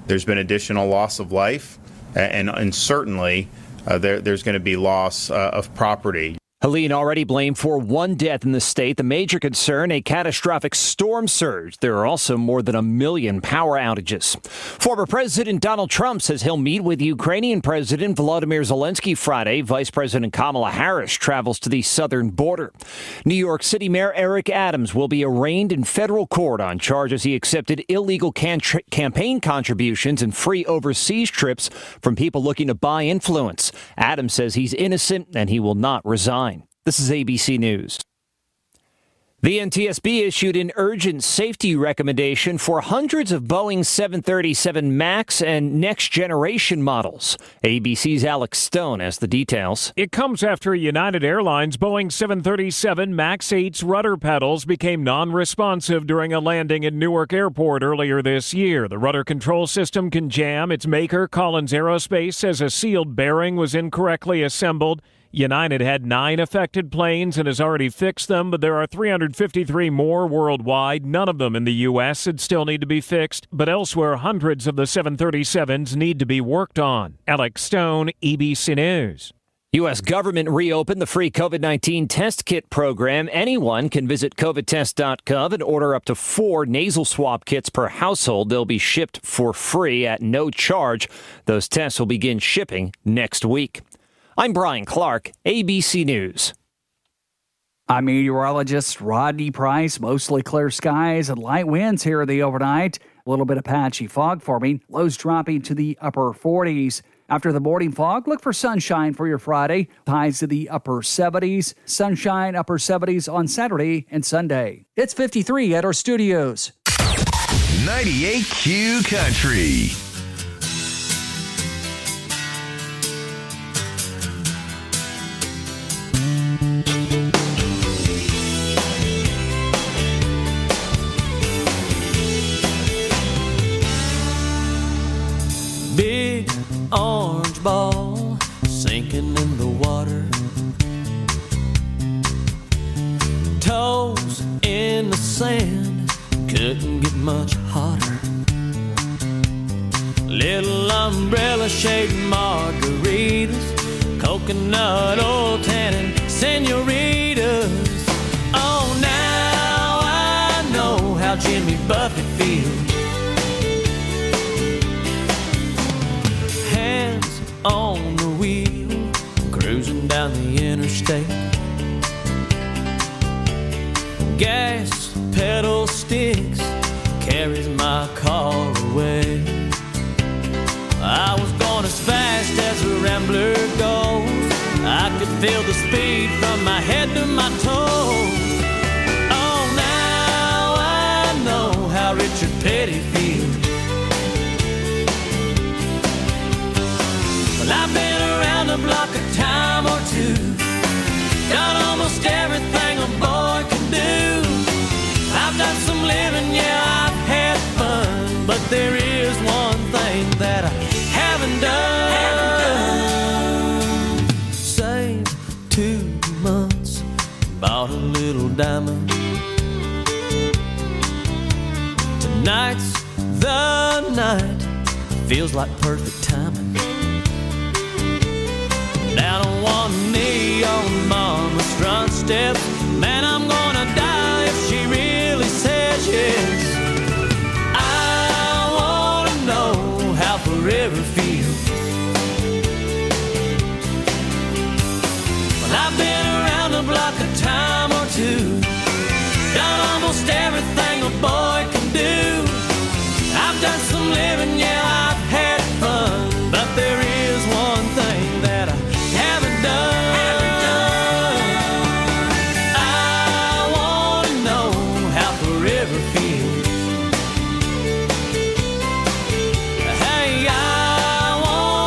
there's been additional loss of life, and certainly there's going to be loss of property. Helene already blamed for one death in the state. The major concern, a catastrophic storm surge. There are also more than 1 million power outages. Former President Donald Trump says he'll meet with Ukrainian President Volodymyr Zelensky Friday. Vice President Kamala Harris travels to the southern border. New York City Mayor Eric Adams will be arraigned in federal court on charges he accepted illegal campaign contributions and free overseas trips from people looking to buy influence. Adams says he's innocent and he will not resign. This is ABC News. The NTSB issued an urgent safety recommendation for hundreds of Boeing 737 MAX and next generation models. ABC's Alex Stone has the details. It comes after United Airlines Boeing 737 MAX 8's rudder pedals became non-responsive during a landing at Newark Airport earlier this year. The rudder control system can jam. Its maker, Collins Aerospace, says a sealed bearing was incorrectly assembled. United had 9 affected planes and has already fixed them, but there are 353 more worldwide. None of them in the U.S. that still need to be fixed, but elsewhere hundreds of the 737s need to be worked on. Alex Stone, ABC News. U.S. government reopened the free COVID-19 test kit program. Anyone can visit covidtest.gov and order up to 4 nasal swab kits per household. They'll be shipped for free at no charge. Those tests will begin shipping next week. I'm Brian Clark, ABC News. I'm meteorologist Rodney Price. Mostly clear skies and light winds here in the overnight. A little bit of patchy fog forming. Lows dropping to the upper 40s. After the morning fog, look for sunshine for your Friday. Highs to the upper 70s. Sunshine, upper 70s on Saturday and Sunday. It's 53 at our studios. 98Q Country. Big orange ball sinking in the water, toes in the sand, couldn't get much hotter. Little umbrella shaped margaritas, coconut oil tannin senoritas. Oh, now I know how Jimmy Buffett feels. Hands on the wheel, cruising down the interstate. Gas pedal sticks, carries my car away. I was going as fast as a rambler goes. I could feel the speed from my head to my toes. Oh, now I know how Richard Petty feels. Well, I've been around the block a time or two, done almost everything a boy can do. I've done some living, yeah, I've had fun, but there is one thing that I haven't done. Saved 2 months, bought a little diamond. Tonight's the night, feels like perfect timing. Down on one knee on mama's front steps, man, I'm gonna die if she really says yes. I wanna know how forever feels. Well, I've been around the block a time or two, done almost everything a boy can do. I've done some living, yeah, I've had fun, but there is one thing that I haven't done. I wanna know how forever feels. Hey, I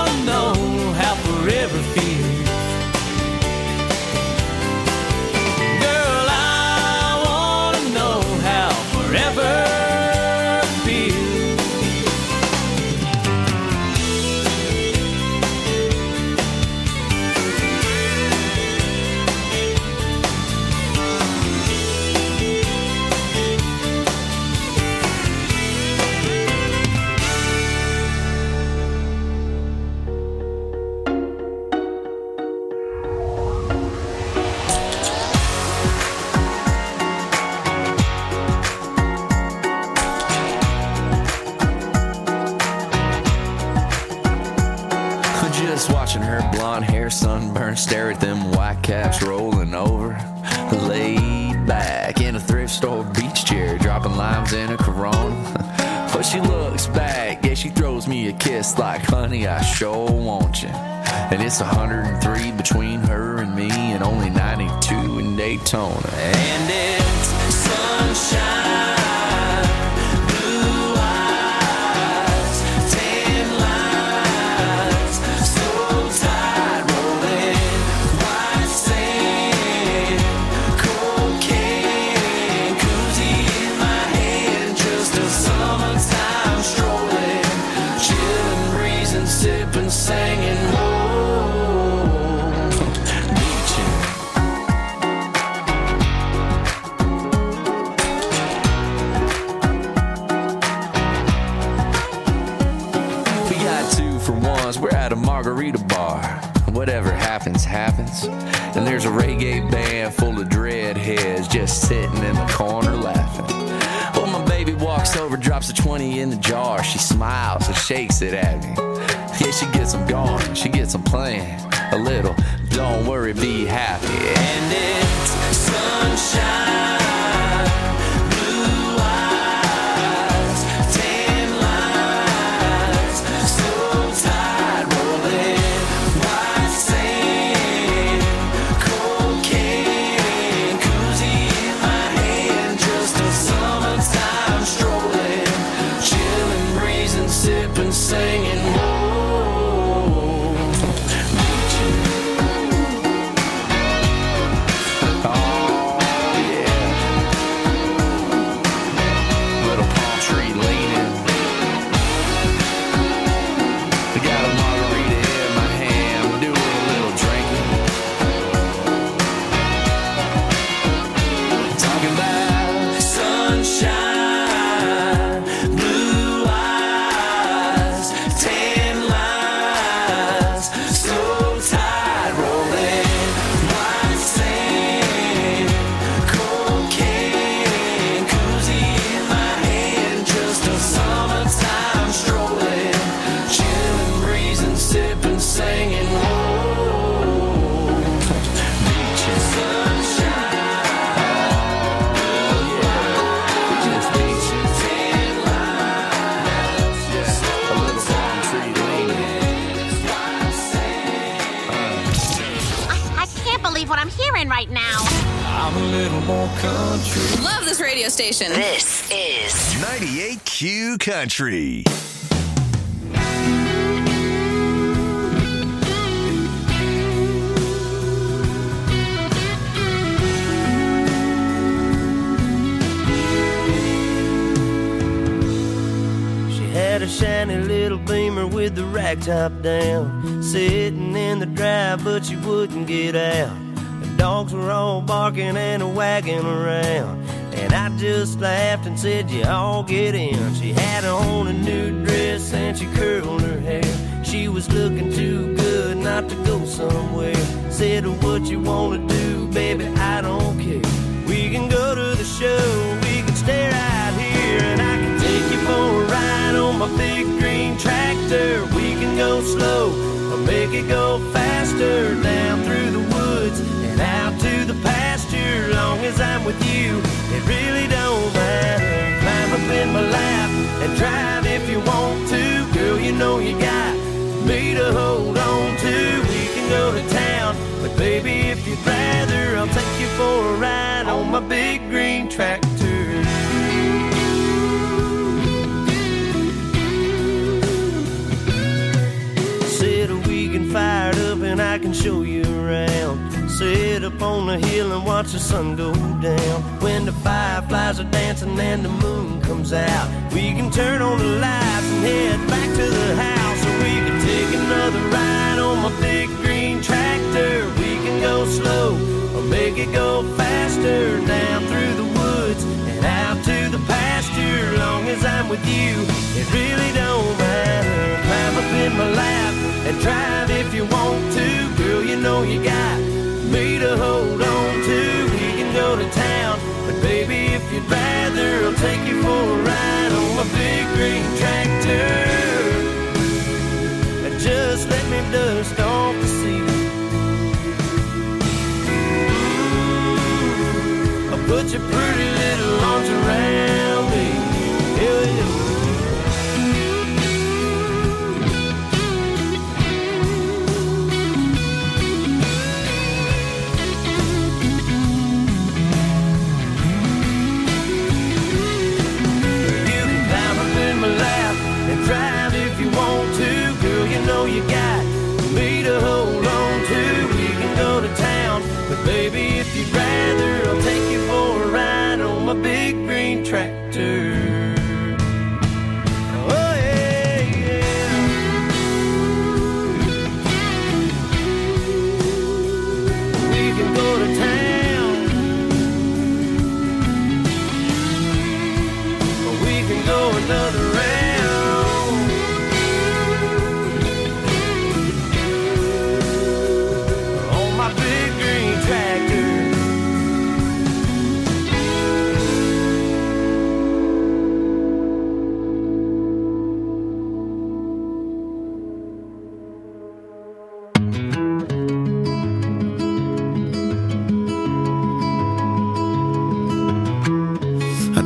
Just watching her blonde hair sunburned, stare at them white caps rolling over. Laid back in a thrift store beach chair, dropping limes in a Corona. But she looks back, yeah, she throws me a kiss like, honey, I sure want you. And it's 103 between her and me, and only 92 in Daytona. And it's sunshine. Margarita bar, whatever happens, happens. And there's a reggae band full of dreadheads just sitting in the corner laughing. Well, my baby walks over, drops a 20 in the jar. She smiles and shakes it at me. Yeah, she gets them going, she gets them playing a little. Don't worry, be happy. And it's sunshine. Singing, whoa, oh yeah, little palm tree leaning. I got a margarita in my hand, I'm doing a little drinking. Talking about sunshine. What I'm hearing right now. I'm a little more country. Love this radio station. This is 98Q Country. She had a shiny little Beamer with the rag top down, sitting in the drive, but she wouldn't get out. Dogs were all barking and wagging around, and I just laughed and said, you all get in. She had on a new dress and she curled her hair. She was looking too good not to go somewhere. Said, what you wanna do, baby, I don't care. We can go to the show, we can stay right here, and I can take you for a ride on my big green tractor. We can go slow or make it go faster, down through the woods and out to the pasture. Long as I'm with you, it really don't matter. Climb up in my lap and drive if you want to. Girl, you know you got me to hold on to. We can go to town, but baby, if you'd rather, I'll take you for a ride on my big green tractor. Set a weekend fired up and I can show you around. Sit up on the hill and watch the sun go down. When the fireflies are dancing and the moon comes out, we can turn on the lights and head back to the house. Or we can take another ride on my big green tractor. We can go slow or make it go faster, down through the woods and out to the pasture. Long as I'm with you, it really don't matter. Climb up in my lap and drive if you want to. Girl, you know you got me to hold on to. We can go to town, but baby, if you'd rather, I'll take you for a ride on my big green tractor. And just let me dust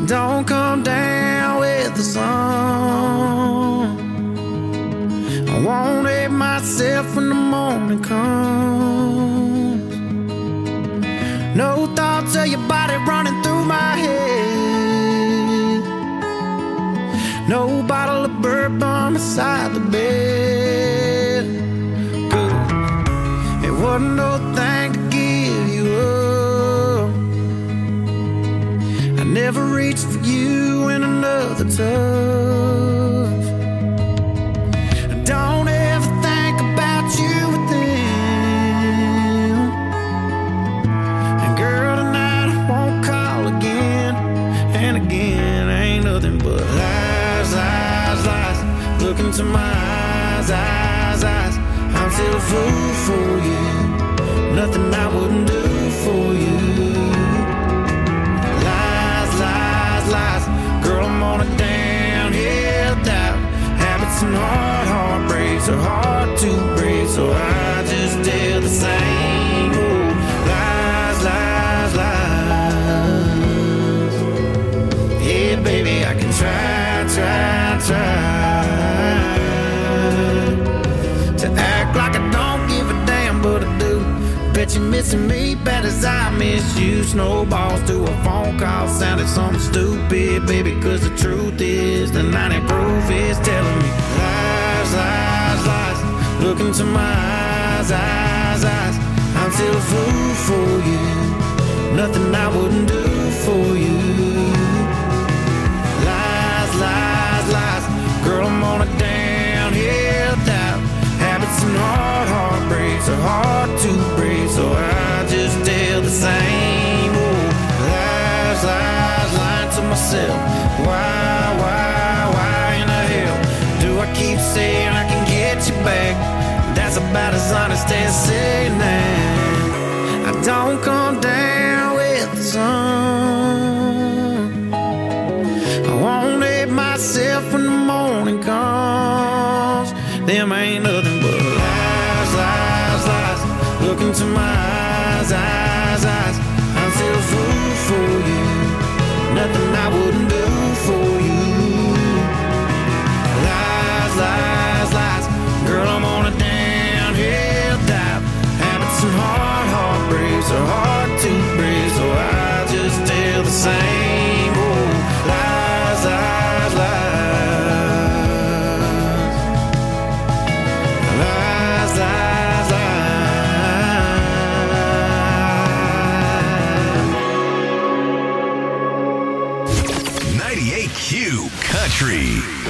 Don't come down with the sun. I won't hate myself when the morning comes. No thoughts of your body running through my head. No bottle of bourbon beside the bed. It wasn't no thing to give you up. I never reached for you in another touch. Don't ever think about you with them. And girl, tonight I won't call again and again. Ain't nothing but lies, lies, lies. Look into my eyes, eyes, eyes. I'm still a fool for you. Nothing I wouldn't do for you. Lies, lies, lies. Girl, I'm on a downhill dive. Habits and heartbreaks are hard to break, so I just tell the same old lies, lies, lies. Yeah, baby, I can try to act like I don't give a damn, but I do. Bet you're missing me bad as I miss you. Snowballs to a phone call sounded something stupid, baby, cause the truth is the 90 proof is telling me lies, lies, lies. Look into my eyes, eyes, eyes. I'm still a fool for you. Nothing I wouldn't do for you. Lies, lies, lies. Girl, I'm on a downhill dive. Habits and heartbreaks are hard to break, so I just tell the same old lies, lies, lying to myself. Why in the hell do I keep saying I can get you back? That's about as honest as saying that I don't come down with the sun. I won't hate myself when the morning comes. Them ain't nothing but lies, lies, lies. Look into my eyes, eyes, eyes. I'm still a fool for you. Nothing I wouldn't do for you. Lies, lies, lies. Girl, I'm on a downhill dive. Habits and heartbreaks are hard to break, so I just tell the same old lies, lies, lies. Lies, lies, lies. 98Q Country.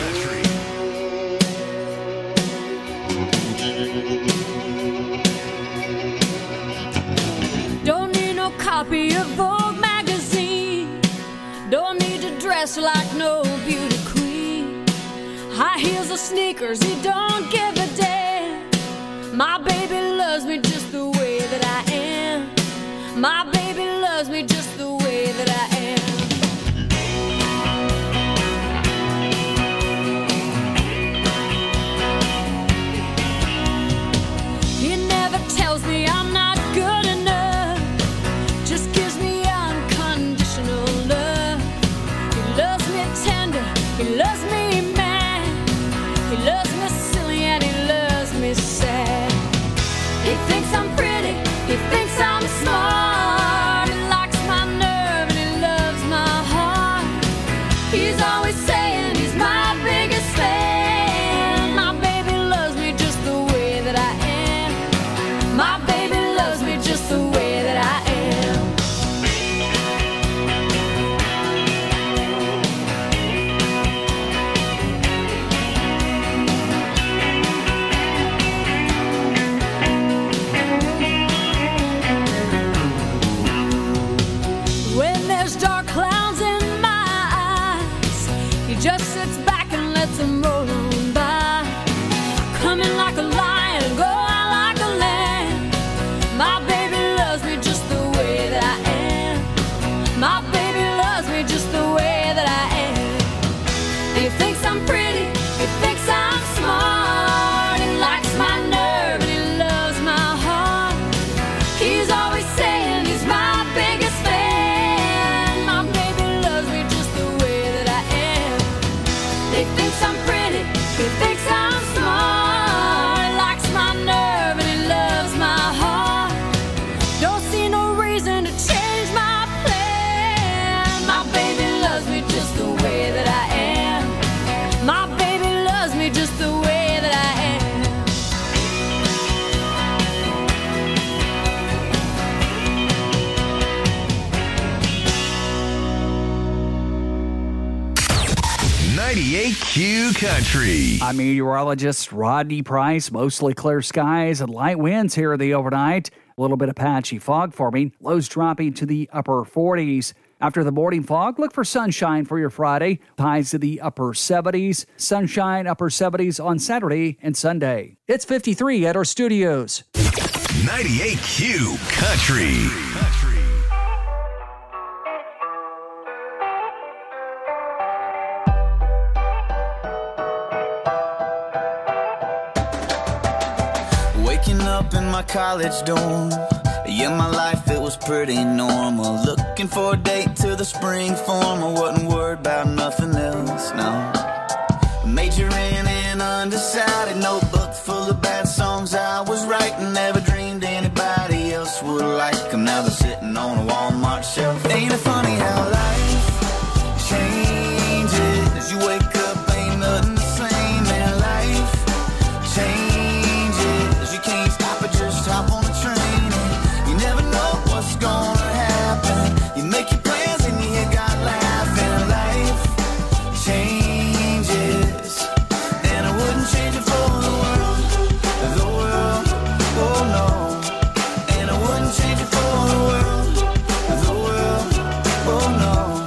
Don't need no copy of Vogue magazine. Don't need to dress like no beauty queen. High heels or sneakers, he don't give a damn. My baby loves me just the way that I am. My baby loves me just the way that I am. He never tells me I'm not good enough. Just gives me unconditional love. He loves me tender, he loves me mad. He loves me silly and he loves me sad. He thinks I'm pretty, he thinks I'm smart. He likes my nerve and he loves my heart. He's always saying he's my biggest fan. My baby loves me just the way that I am. My baby loves me just the way that I am. Country. I'm meteorologist Rodney Price. Mostly clear skies and light winds here in the overnight. A little bit of patchy fog forming. Lows dropping to the upper 40s. After the morning fog, look for sunshine for your Friday. Highs to the upper 70s. Sunshine, upper 70s on Saturday and Sunday. It's 53 at our studios. 98Q Country. Waking up in my college dorm. Yeah, my life, it was pretty normal. Looking for a date to the spring form. I wasn't worried about nothing else, no. Majoring in undecided, notebook full of bad songs I was writing. Never dreamed anybody else would like them. Now they're sitting on a Walmart shelf. Ain't it funny how life changes? As you wake up, ain't nothing the same. And life changes. You can't stop it, just hop on the train. You never know what's gonna happen. You make your plans and you got laughing. Life changes, and I wouldn't change it for the world, oh no. And I wouldn't change it for the world, oh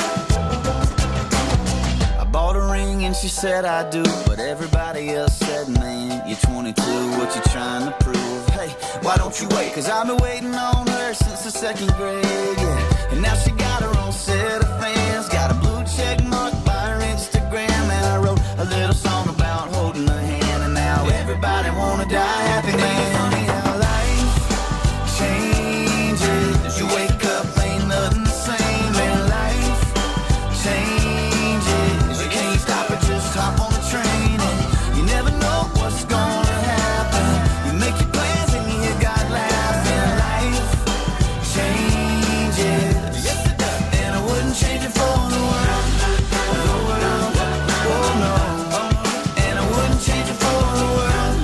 no. I bought a ring and she said I do, but everybody else said, man, you're 22, what you trying to prove? Hey, why don't you wait? Cause I've been waiting on her since the second grade, yeah. And now she got her own set of fans. Got a blue check mark by her Instagram. And I wrote a little song about holding her hand. And now everybody wanna die happy, man. Funny how life changes. You wake up, ain't nothing the same. And life changes. You can't stop it, just hop on the train. And you never know what's gonna happen. You make your plans and you got laughing. Life changes, yes it does. And I wouldn't change it for the world, oh no. And I wouldn't change it for the world,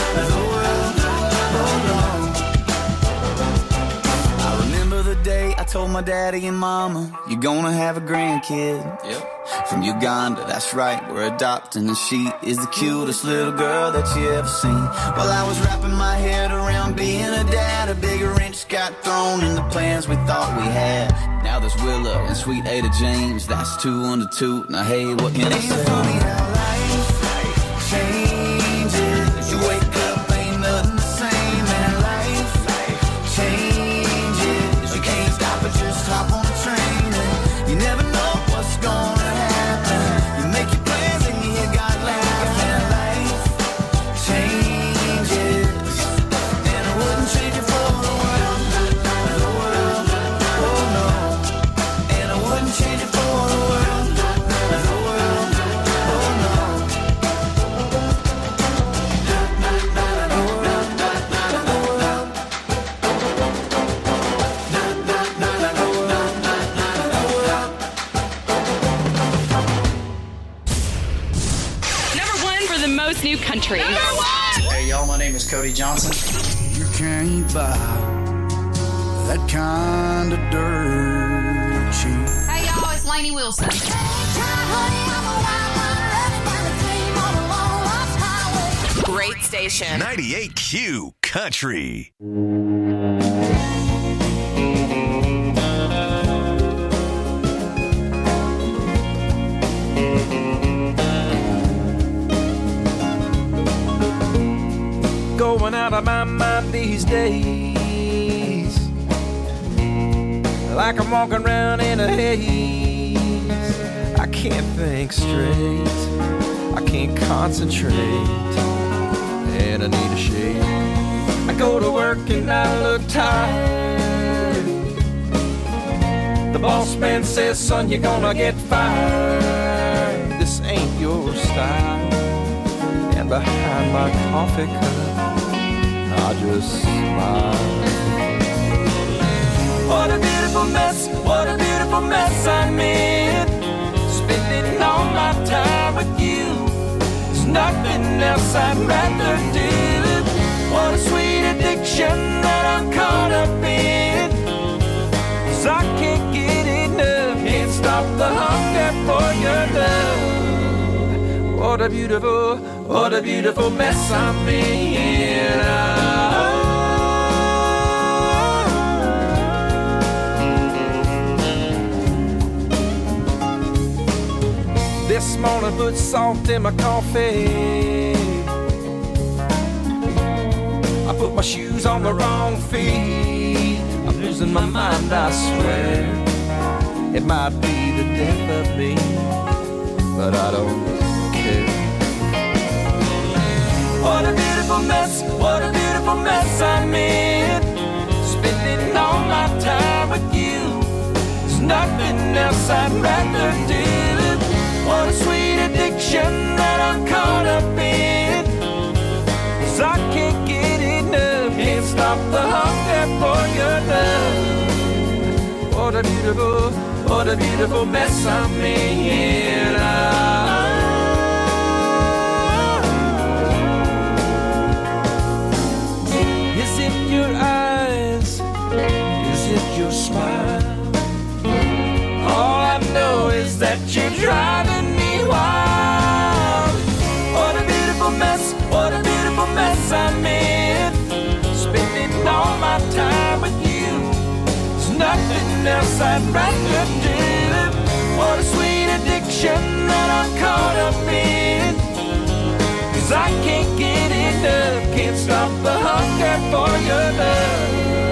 oh no. I remember the day I told my daddy and mama, you're gonna have a grandkid. Yep. From Uganda, that's right, we're adopting. And she is the cutest little girl that you ever seen. While I was wrapping my head around being a dad, a big wrench got thrown in the plans we thought we had. Now there's Willow and sweet Ada James, that's 2 under 2. Now hey, what can I say? Ain't funny how life changes. You wake up, ain't nothing the same. And life changes. You can't stop it, just hop on the train. And you never know what's gonna happen. You make your plans and you got laughing. Life changes, and I wouldn't change it for the world, oh no. And I wouldn't change it for the world, oh no. Number 1 for the most new country. Number 1! Hey y'all, my name is Cody Johnson. You can't buy that kind of dirt cheap. Hey y'all, it's Lainey Wilson. Great station. 98Q Country. Going out of my mind these days, like I'm walking around in a haze. I can't think straight, I can't concentrate, and I need a shade. I go to work and I look tired. The boss man says, son, you're gonna get fired. This ain't your style. And behind my coffee cup, I just smile. What a beautiful mess I'm in. Spending all my time with you. There's nothing else I'd rather do. What a sweet addiction that I'm caught up in. 'Cause I can't get enough. Can't stop the hunger for your love. What a beautiful mess I'm in. This morning put salt in my coffee. I put my shoes on the wrong feet. I'm losing my mind, I swear. It might be the death of me, but I don't care. What a beautiful mess I'm in. Spending all my time with you. There's nothing else I'd rather do. What a sweet addiction that I'm caught up in. 'Cause I can't get enough, can't stop the hunger for your love. What a beautiful mess I'm in. Is it your eyes? Is it your smile? All I know is that you're driving me wild. What a beautiful mess I'm in. Spending all my time with you. There's nothing else I'd rather do. What a sweet addiction that I'm caught up in. 'Cause I can't get enough, can't stop the hunger for your love.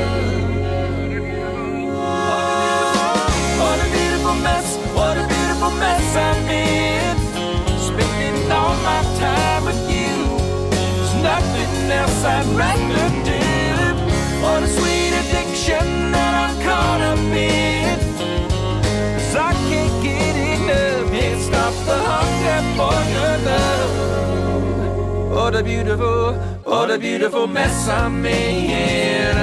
What a beautiful mess I'm in. Spending all my time with you. There's nothing else I'd rather do. What a sweet addiction that I'm caught up in. 'Cause I can't get enough, can't stop the hunger for your love. What a beautiful mess I'm in.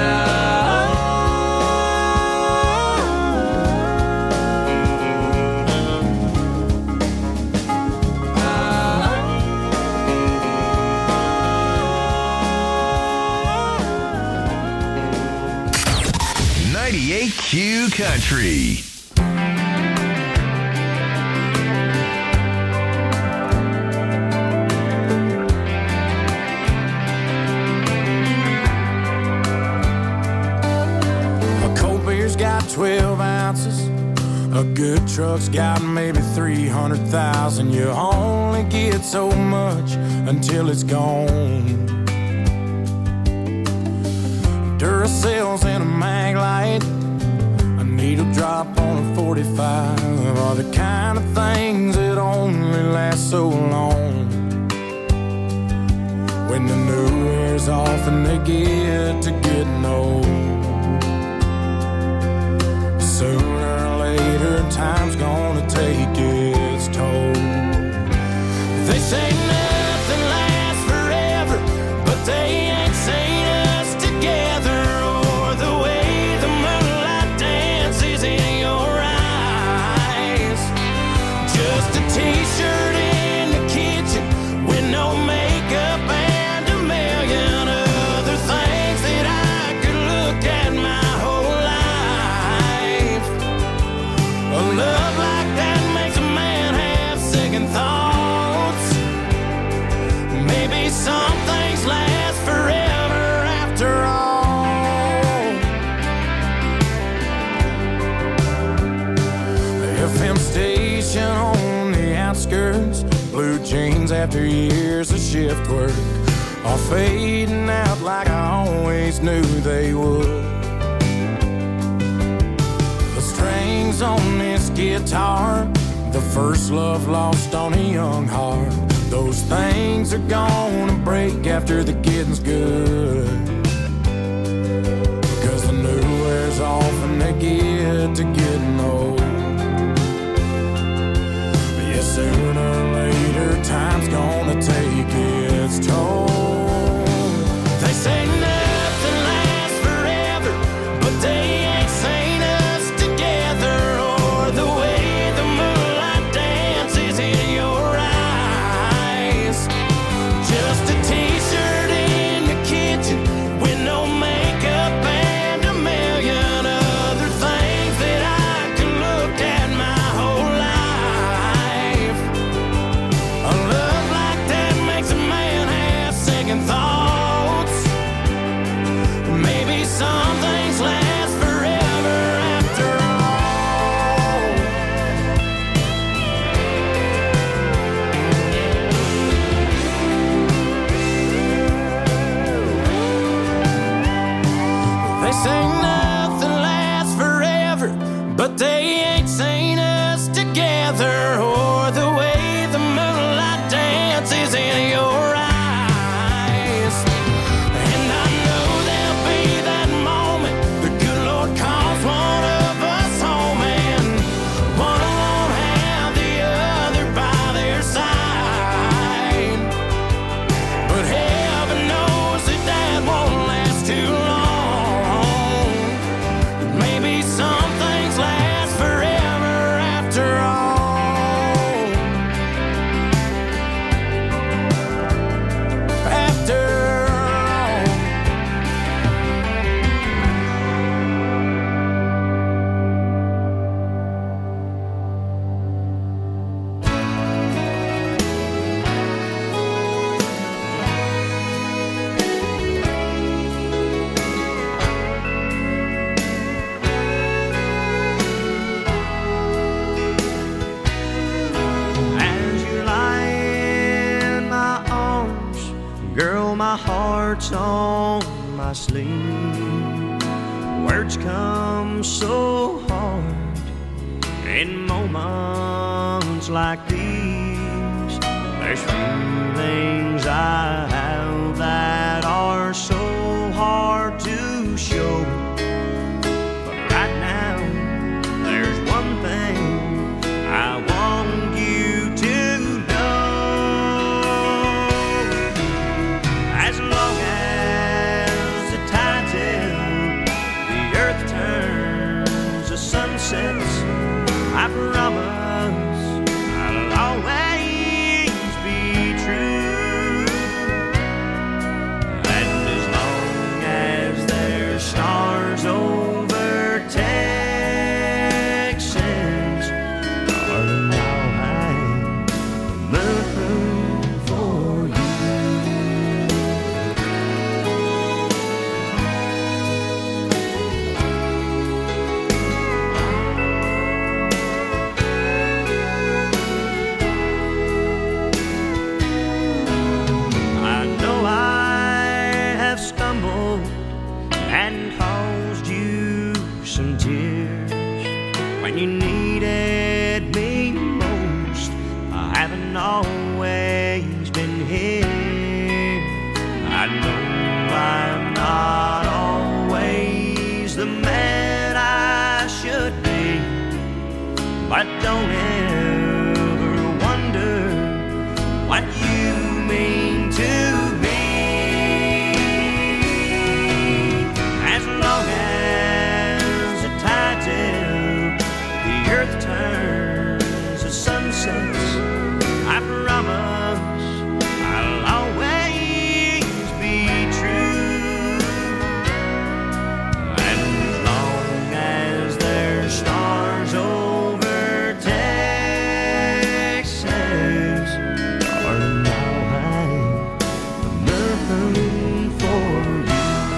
Q Country. A cold beer's got 12 ounces. A good truck's got maybe 300,000. You only get so much until it's gone. Duracell's in a mag light, a needle drop on a 45 are the kind of things that only last so long. When the new wears off and they get to getting old, sooner or later time's gonna take its toll. They say nothing lasts forever, but they ain't seen us together, or the way the moonlight dances in your eyes. Just a t-shirt in the kitchen with no makeup and a million other things that I could look at my whole life. A love like that makes a man have second thoughts. Maybe some things last forever after all. The FM station on the outskirts, blue jeans after years of shift work, all fading out like I always knew they would. The strings on this guitar, the first love lost on a young heart, those things are gonna break after the getting's good. Cause the new wears off and they get to getting old. But yeah, sooner or later time's gonna take its toll. They say nothing lasts forever, but they ain't seen us together, or the way the moonlight dances in your eyes. Just a t-shirt in the kitchen with no makeup and a million other things that I could look at my whole life. A love like They say nothing lasts forever, but they ain't seen us together, or the way the moonlight dances in your eyes. And I know there'll be that moment the good Lord calls one of us home, and one won't have the other by their side. But heaven knows that won't last too long. Maybe some things last forever after all. After all. As you lie in my arms, girl, my heart's on my sleeve. Words come so hard in moments like these. There's feelings I have that are so hard to show. But right now, there's one thing I want you to know. As long as the tide's in, the earth turns, the sun sets, I promise I'll always be true. And as long as there's stars over Texas, darling, I'll hang the moon for you. I know I have stumbled and caused you some tears when you needed me most. I haven't always been here. I know I'm not always the man I should be, but don't ever wonder what you mean to me. As long as the tide's in, the earth turns, the sun sets, I promise I'll always be true. And as long as there's stars over Texas, darling, I'll hang the moon for you.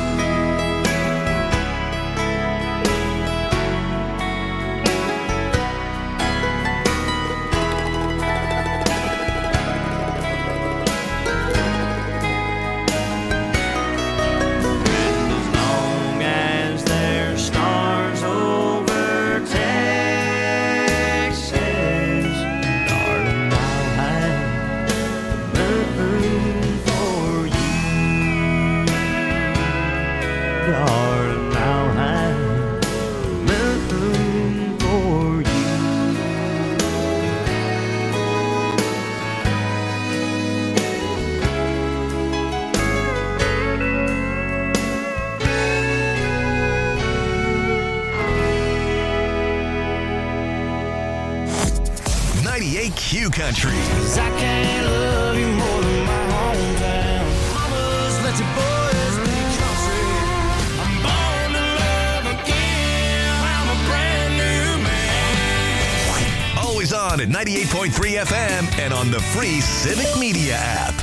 And as long as there's stars over Texas, darling, I'll hang the moon for you. Darling, I'll hang the moon for you. Q Country. 'Cause I can't love you more than my hometown. Mamas, let your boys be country. I'm born to love again. I'm a brand new man. Always on at 98.3 FM and on the free Civic Media app.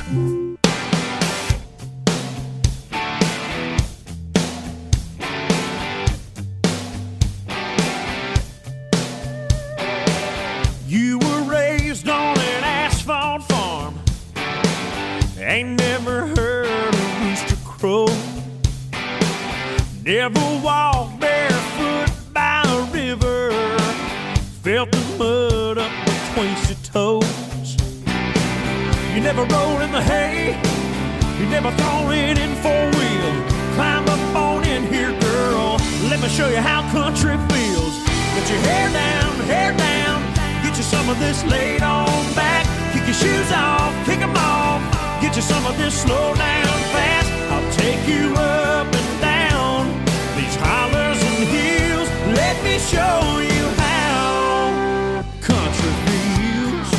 You were raised on an asphalt farm. Ain't never heard a rooster crow. Never walked barefoot by a river, felt the mud up between your toes. You never rolled in the hay, you never thrown it in four-wheel. Climb up on in here, girl, let me show you how country feels. Get your hair down, get you some of this laid on back. Kick your shoes off, kick them off, get you some of this slow down fast. I'll take you up and down these hollers and hills. Let me show you how country feels.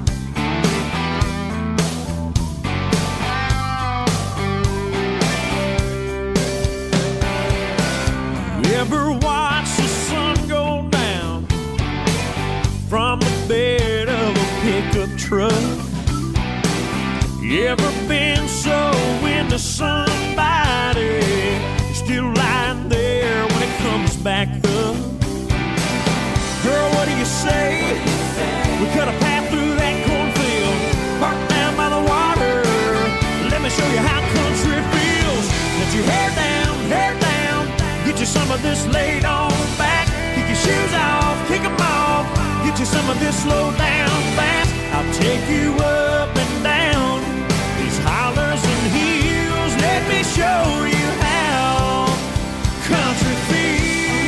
You ever watch the sun go down from the bed of a pickup truck? You ever been so into somebody, you're still lying there when it comes back up? Girl, what do you say? We cut a path through that cornfield, parked down by the water. Let me show you how country feels. Let your hair down, get you some of this laid on back. Kick your shoes off, kick them off, get you some of this slow down fast. I'll take you up and down these hollers and hills. Let me show you how country feels.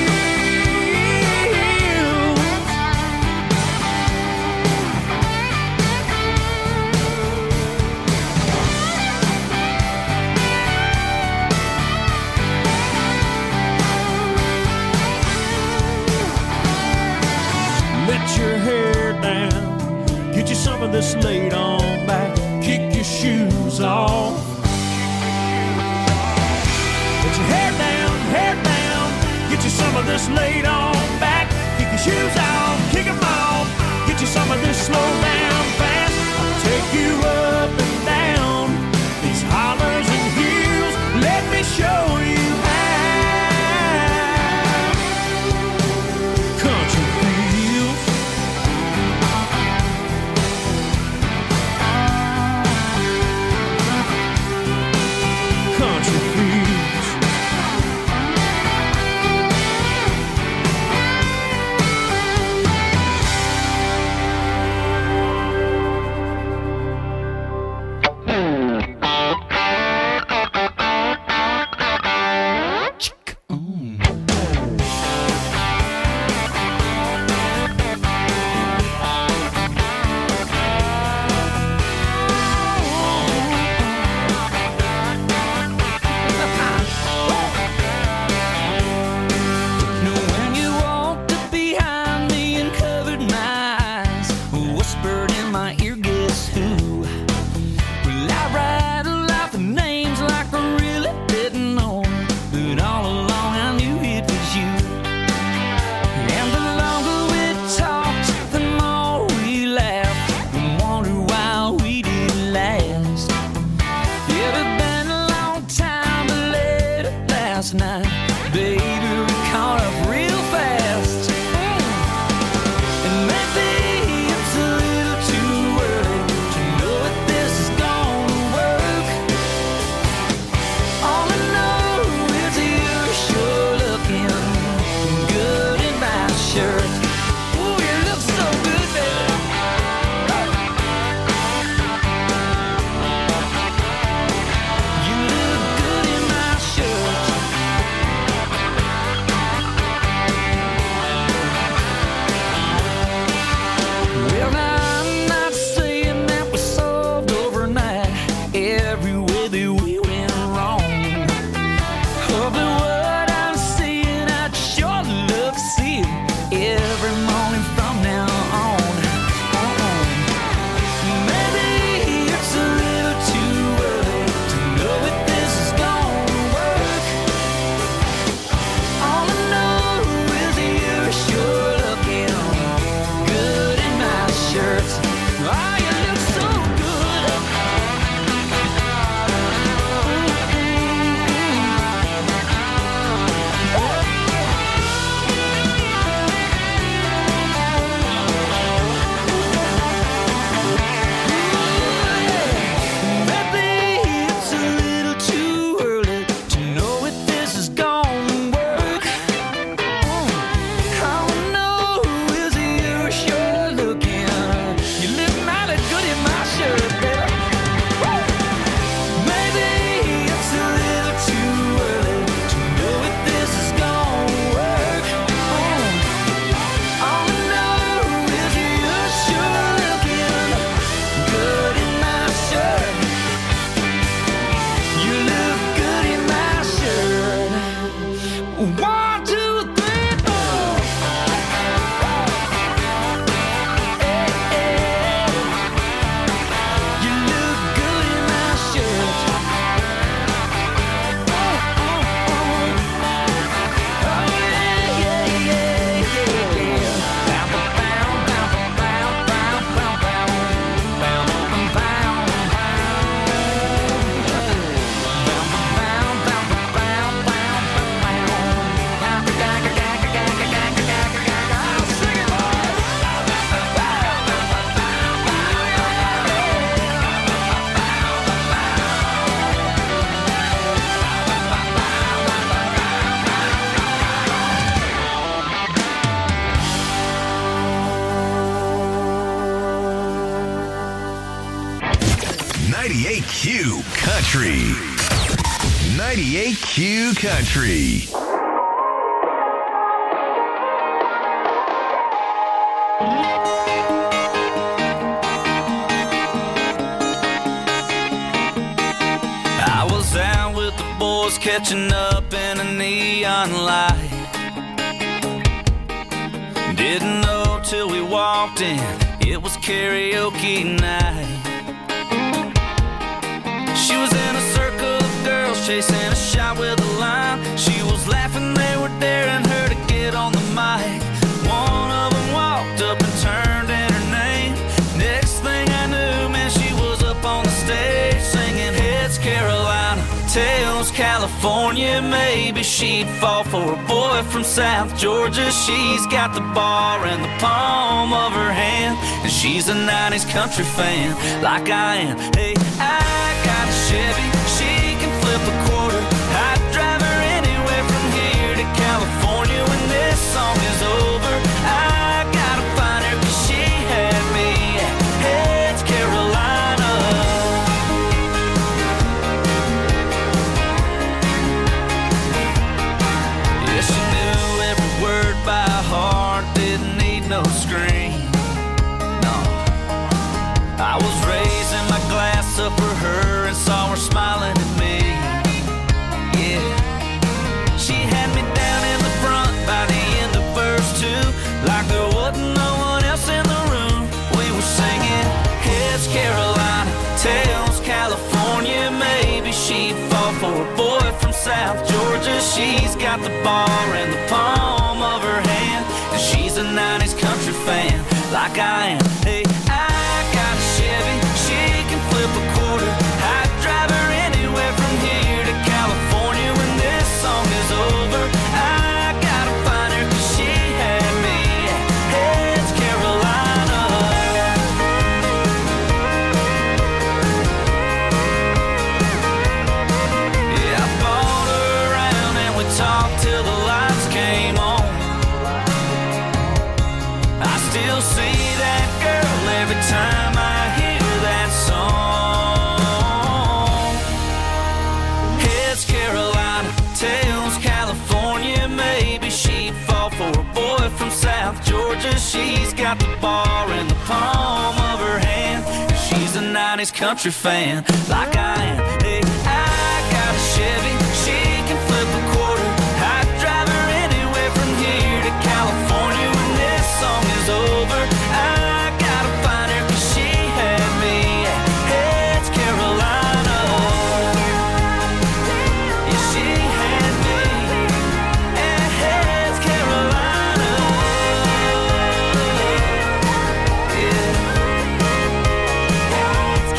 Let your hair down, get you some of this laid on back. Kick your shoes off. Let your hair down, get you some of this laid on back. Kick your shoes off, kick them off, get you some of this slow down fast. I'll take you up and down these hollers and hills. Let me show you how country feels. Country feels. When you walked up behind me and covered my eyes, whispered in my ear, guess who? Well, I rattled off the names like I really didn't know, but all along I knew it was you. And the longer we talked, the more we laughed and wondered why we didn't last. It had been a long time, but later last night, baby, we caught up real fast. And maybe it's a little too early to know that this is gonna work. All I know is you're sure looking good in my shirt. Ooh, you look so good, baby. You look good in my shirt. 98Q Country. I was out with the boys catching up in a neon light. Didn't know till we walked in, it was karaoke night. She was in a circle of girls chasing a shot with a line. She was laughing, they were daring her to get on the mic. One of them walked up and turned in her name. Next thing I knew, man, she was up on the stage singing Heads Carolina, Tails California. Maybe she'd fall for a boy from South Georgia. She's got the bar in the palm of her hand, and she's a 90s country fan like I am. Hey, I got a Chevy, she can flip a quarter. I'd drive her anywhere from here to California. When this song is over, I gotta find her, 'cause she had me at Heads Carolina. Yeah, she knew every word by heart, didn't need no screen. No, I was raising my glass up for her and saw her smiling at me. Yeah, she had me down in the front by the end of verse 2, like there wasn't no one else in the room. We were singing Heads Carolina, Tails California. Maybe she'd fall for a boy from South Georgia. She's got the bar in the palm of her hand, and she's a 90s country fan like I am. Hey, I got a Chevy, she can flip a quarter. I'd drive her anywhere from here to California. When this song is over, I gotta find her, 'cause she had me at Heads Carolina. Yeah, I bought her around and we talked till the lights came on. I still see that girl every time I hear that song. Heads Carolina, Tails California. Maybe she'd fall for a boy from South Georgia. She's got the bar in the palm of her hand, and she's a 90s country fan like I am. Hey, I got a Chevy, she can flip a quarter. I'd drive her anywhere from here to California. When this song is over, I gotta find her, 'cause she had me at Heads Carolina. Yeah, she had me at Heads Carolina. Yeah. Heads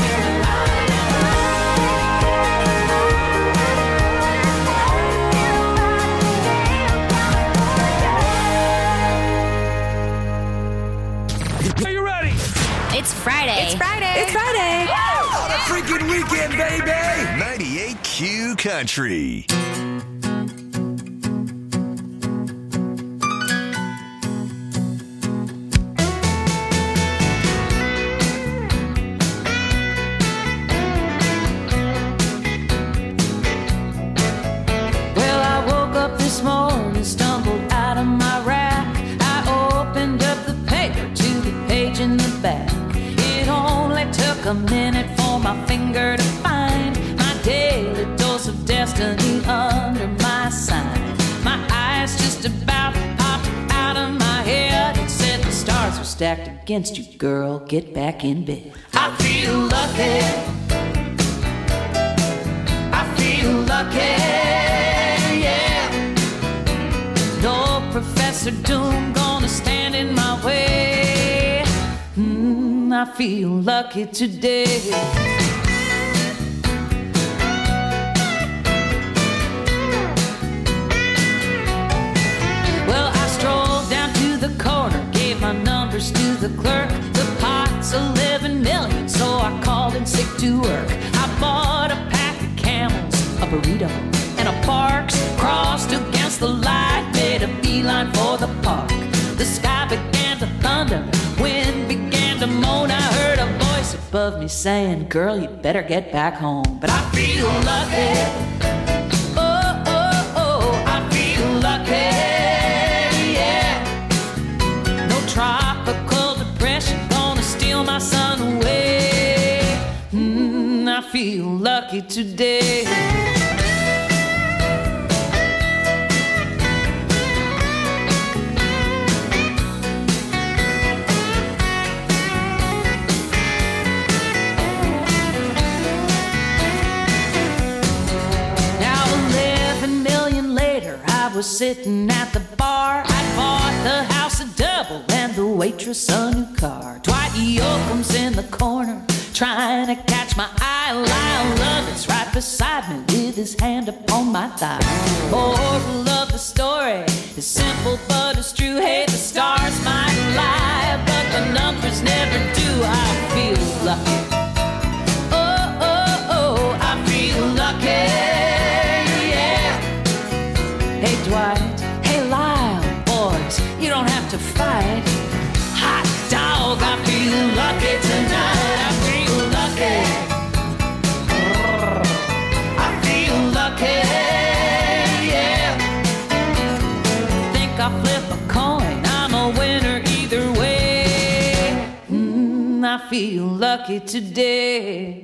Are you ready? It's Friday. It's Friday. It's Friday. On a freaking weekend, baby! 98Q Country. Well, I woke up this morning, stumbled out of my rack. I opened up the paper to the page in the back. It only took a minute for my finger to find my daily dose of destiny under my sign. My eyes just about popped out of my head and said the stars are stacked against you, girl. Get back in bed. I feel lucky. I feel lucky. Yeah. No Professor Doom gonna stand in my way. I feel lucky today. Well, I strolled down to the corner, gave my numbers to the clerk. The pot's 11 million, so I called in sick to work. I bought a pack of Camels, a burrito, and a Parks. Crossed against the light, made a beeline for the park. The sky began to thunder, wind began to moan. I heard a voice above me saying, girl, you better get back home. But I feel lucky. lucky today. Now 11 million later, I was sitting at the bar. I bought the house a double and the waitress a new car. Dwight Yoakam's in the corner, trying to catch my eye. Lyle Lovett's right beside me with his hand upon my thigh. Moral of the story is simple but it's true. Hey, the stars might lie, but the numbers never do. I feel lucky. Oh, oh, oh, I feel lucky. Yeah. Hey, Dwight. Hey, Lyle. Boys, you don't have to fight. Hot dog, I feel lucky tonight. I feel lucky. I feel lucky. Yeah. Think I'll flip a coin. I'm a winner either way. I feel lucky today.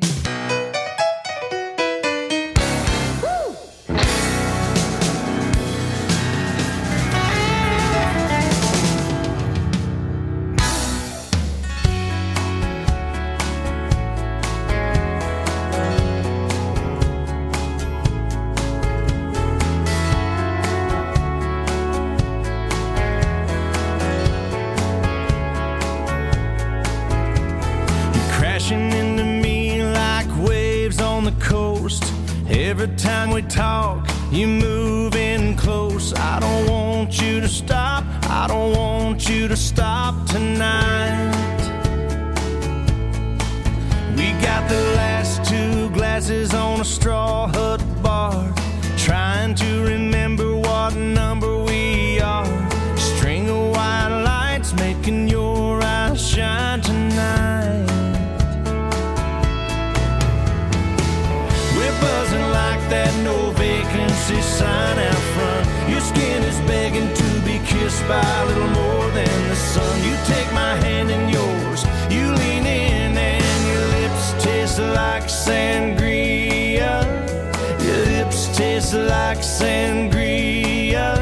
Into me like waves on the coast. Every time we talk, you move in close. I don't want you to stop. I don't want you to stop tonight. We got the last two glasses on a straw hut bar, trying to remember what number we are. String of white lights making your eyes shine tonight. Buzzing like that no vacancy sign out front. Your skin is begging to be kissed by a little more than the sun. You take my hand in yours, you lean in and your lips taste like sangria. Your lips taste like sangria.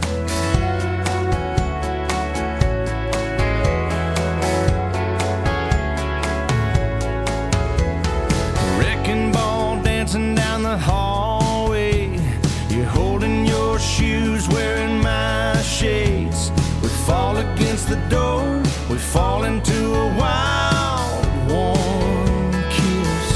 Wrecking ball dancing down the hallway. You're holding your shoes, wearing my shades. We fall against the door, we fall into a wild, warm kiss.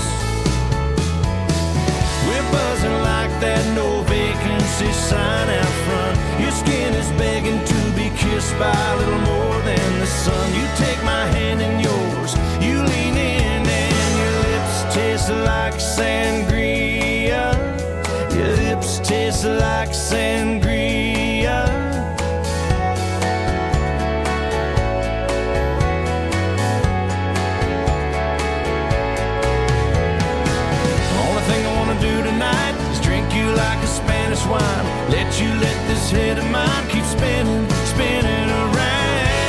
We're buzzing like that no vacancy sign out front. Your skin is begging to be kissed by a little more than the sun. You take my hand in yours, you lean in and your lips taste like sangria. Your lips taste like sangria. Only thing I wanna do tonight is drink you like a Spanish wine. Let you let this head of mine keep spinning, spinning around.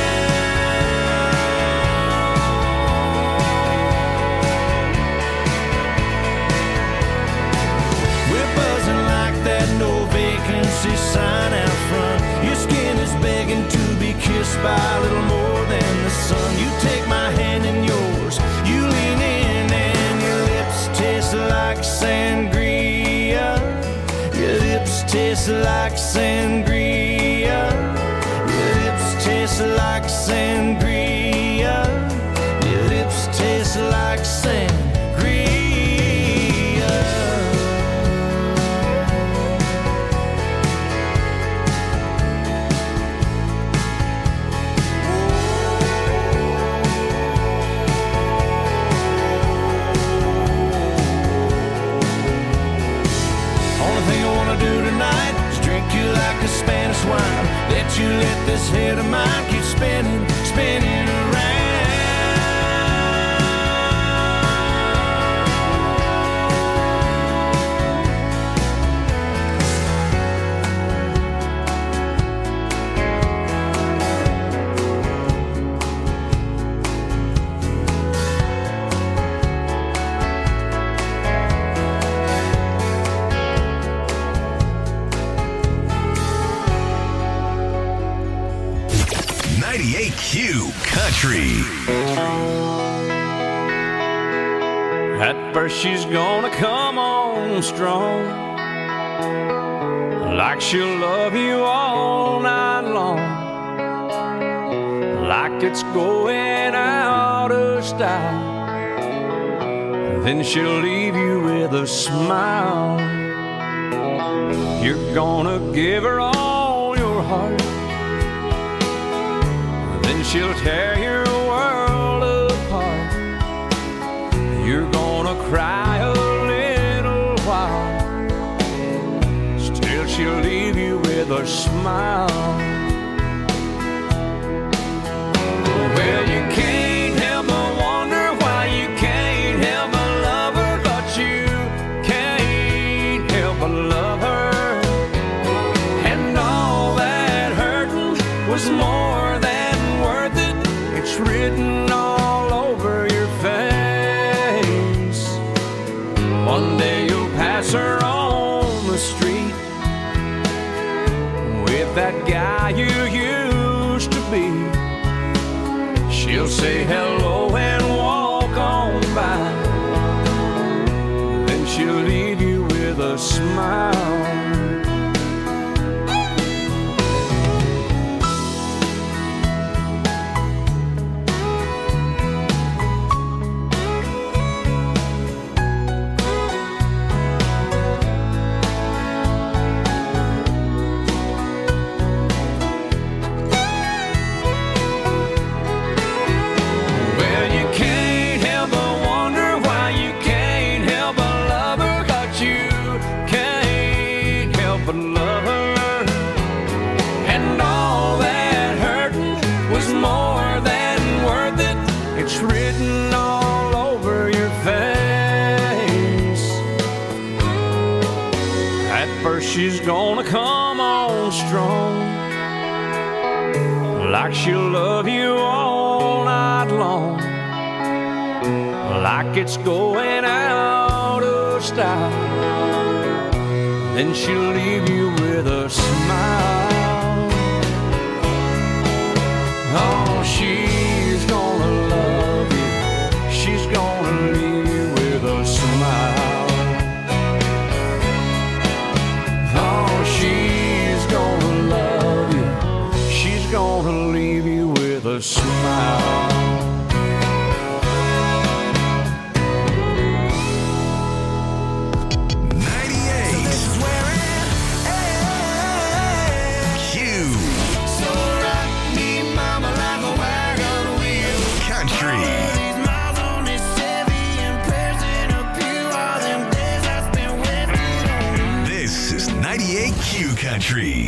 That no vacancy sign out front. Your skin is begging to be kissed by a little more than the sun. You take my hand in yours, you lean in and your lips taste like sangria. Your lips taste like sangria. Your lips taste like sangria. Your lips taste like sangria. Like a Spanish wine, let you let this head of mine keep spinning, spinning around. Q Country. At first she's gonna come on strong, like she'll love you all night long, like it's going out of style. Then she'll leave you with a smile. You're gonna give her all your heart, then she'll tear your world apart. You're gonna cry a little while, still she'll leave you with a smile. Well, you can't help but wonder why you can't help but love her, but you can't help but love her. And all that hurting was more than worth it. It's written all over your face. One day you'll pass her on the street with that guy you used to be. She'll say hello and walk on by, then she'll leave you with a smile. She's gonna come on strong, like she'll love you all night long, like it's going out of style. Then she'll leave you with a smile. Oh, she's gonna love you, she's gonna leave you with a smile. She's gonna love you, she's gonna leave you with a smile. 98. This is where it ends. Q. So rock me, mama, like a wagon wheel. Country. These miles on this Chevy and prayers in a pew, all them days I spent wasting on you. This is 98 Q Country.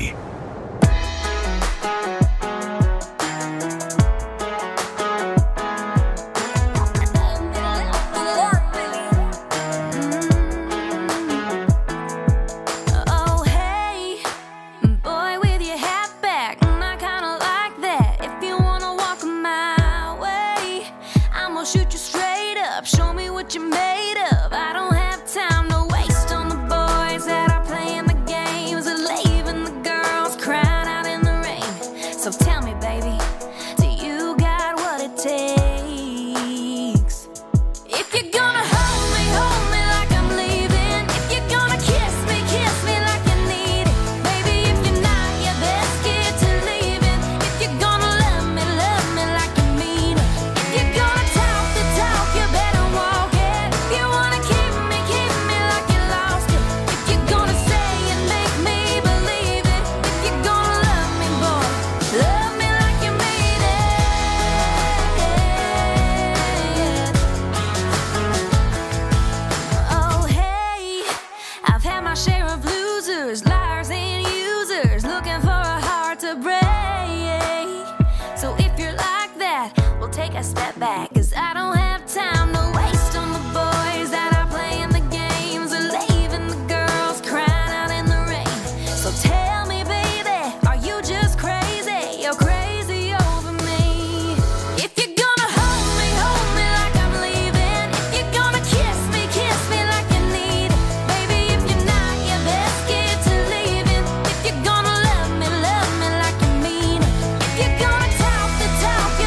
Talk the talk.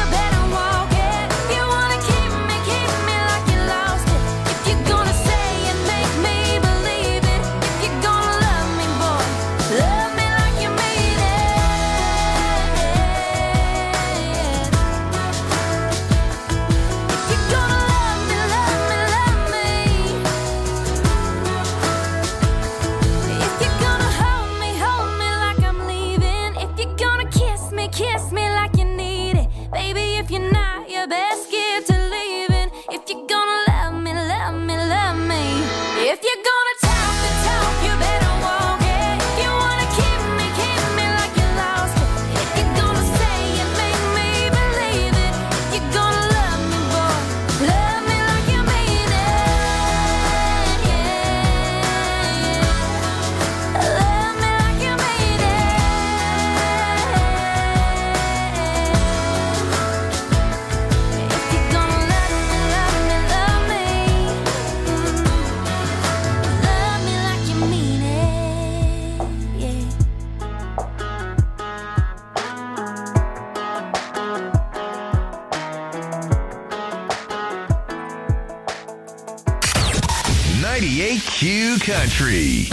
Country.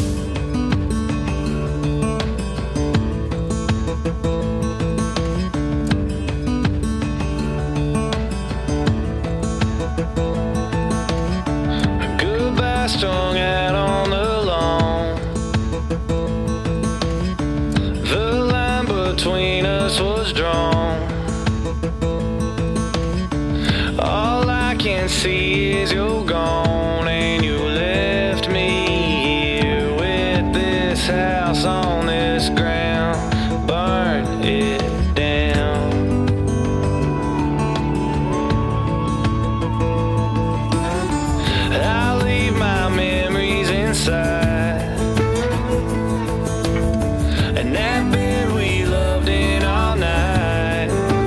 Goodbye strung out on the lawn. The line between us was drawn. All I can see is you're gone, and you left me here with this house on this ground. Burn it down. I'll leave my memories inside, and that bed we loved in all night.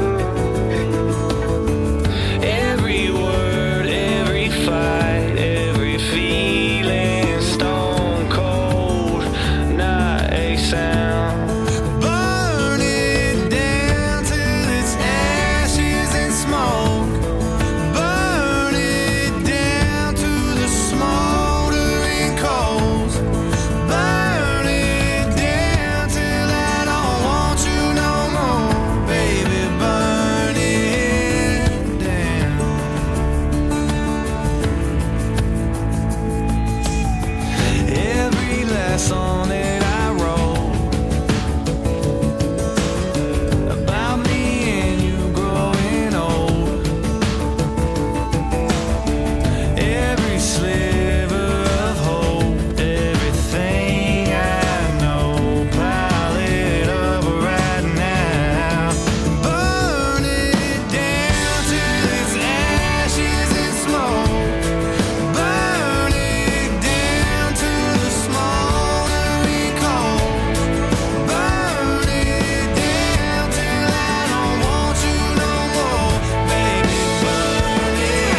Every word, every fight, every feeling, stone cold, not a sound. Burn it down till it's ashes and smoke. Burn it down to the smoldering coals. Burn it down till I don't want you no more, baby. Burn it down. Every last song that I wrote about me and you growing old. Every sliver of hope, everything I know, pile it up right now. Burn it down till it's ashes and smoke. Burn it down to the smoldering coals. Burn it down till I don't want you no more, baby. Burn it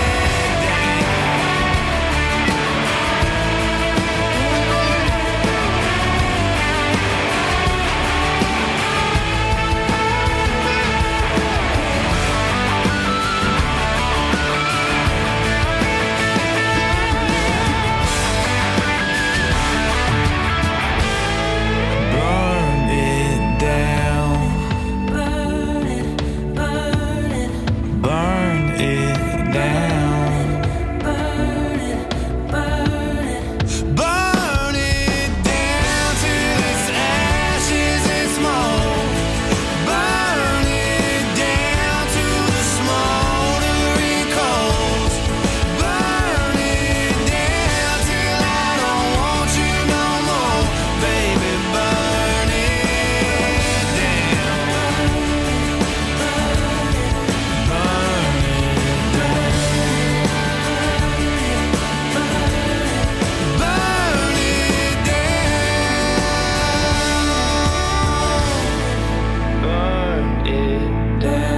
Burn it down. Burn it, burn it. Burn it down. Burn it, burn it. Burn it down till it's ashes and smoke. Burn it down to the smoldering coals. Burn it down till I don't want you no more, baby. Burn it down. Burn it down. Burn it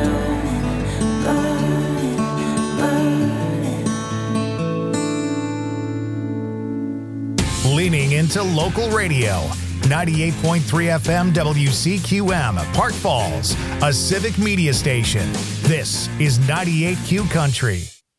down. Leaning into local radio. 98.3 FM WCQM, Park Falls, a civic media station. This is 98Q Country.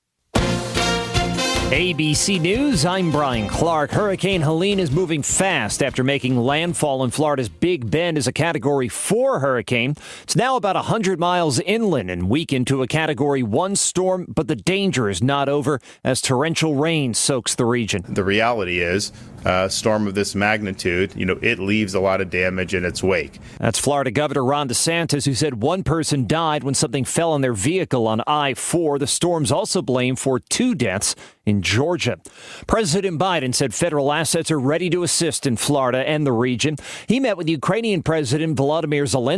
ABC News, I'm Brian Clark. Hurricane Helene is moving fast after making landfall in Florida's Big Bend as a Category 4 hurricane. It's now about 100 miles inland and weakened to a Category 1 storm, but the danger is not over as torrential rain soaks the region. The reality is, a storm of this magnitude, it leaves a lot of damage in its wake. That's Florida Governor Ron DeSantis, who said one person died when something fell on their vehicle on I-4. The storm's also blamed for 2 deaths in Georgia. President Biden said federal assets are ready to assist in Florida and the region. He met with Ukrainian President Volodymyr Zelensky